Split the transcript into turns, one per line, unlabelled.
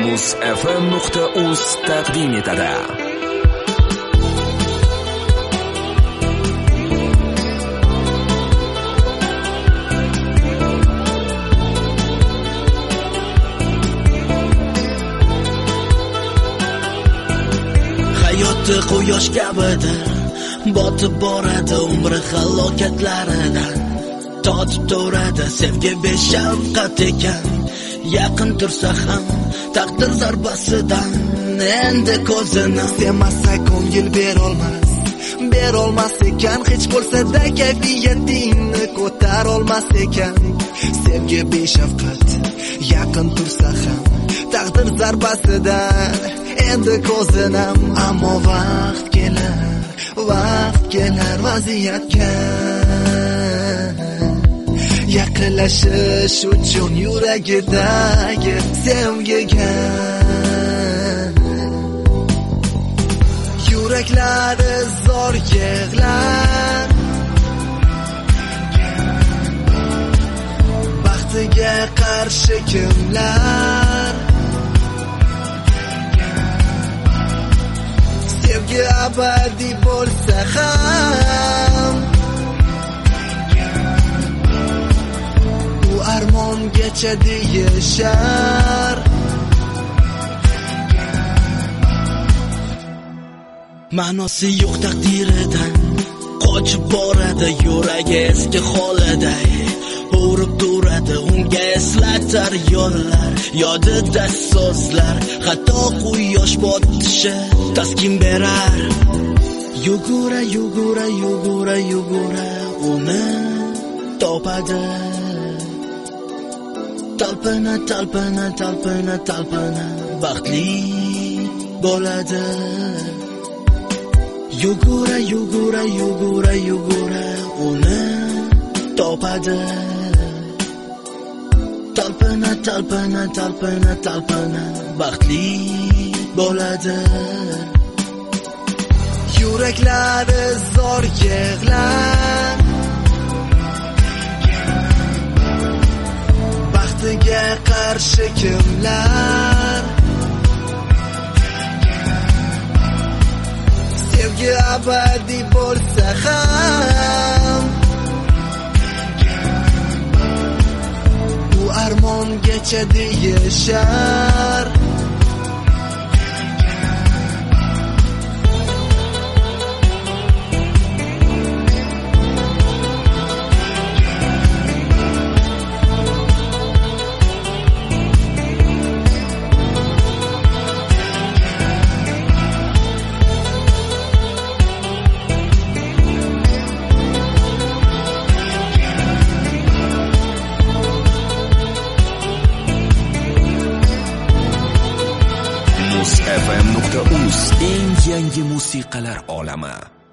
muzfm.uz taqdim etadi.
Hayotni quyosh kabidir, botib boradi umri halokatlaridan. Totib turadi sevgi beshafqat ekan, yaqin tursa ham taqdir zarbasidan. Endi ko'zini
sevmasa ko'ngil berolmas ekan, hech bo'lsa-da kayfiyatingni ko'tarolmas ekan. Sevgi beshafqat, yaqin tursa ham taqdir zarbasidan. Endi ko'zinam, ammo vaqt kelar vaziyatga yaqinlashish uchun yuragidagi sevgiga. Yuraklari zor yig'lar, baxtiga qarshi kimlar? Sevgi abadiy bo'lsa ham, u armongacha deyishar. Ma'nosi yo'q taqdiridan qochib boradi yuragi eski holiday. Urib turadi unga eslatar yo'llar, yodida so'zlar, hatto quyosh botishi taskin berar. Yugura uni topadi. Talpina baxtli bo'ladi. Yugura uni topadi. Talpina baxtli bo'ladi. Yuraklari zor yig'lar, baxtiga qarshi kimlar? Sevgi abadiy bo'lsa ham, u armongacha deyishar.
muzfm.uz eng yangi musiqalar olami.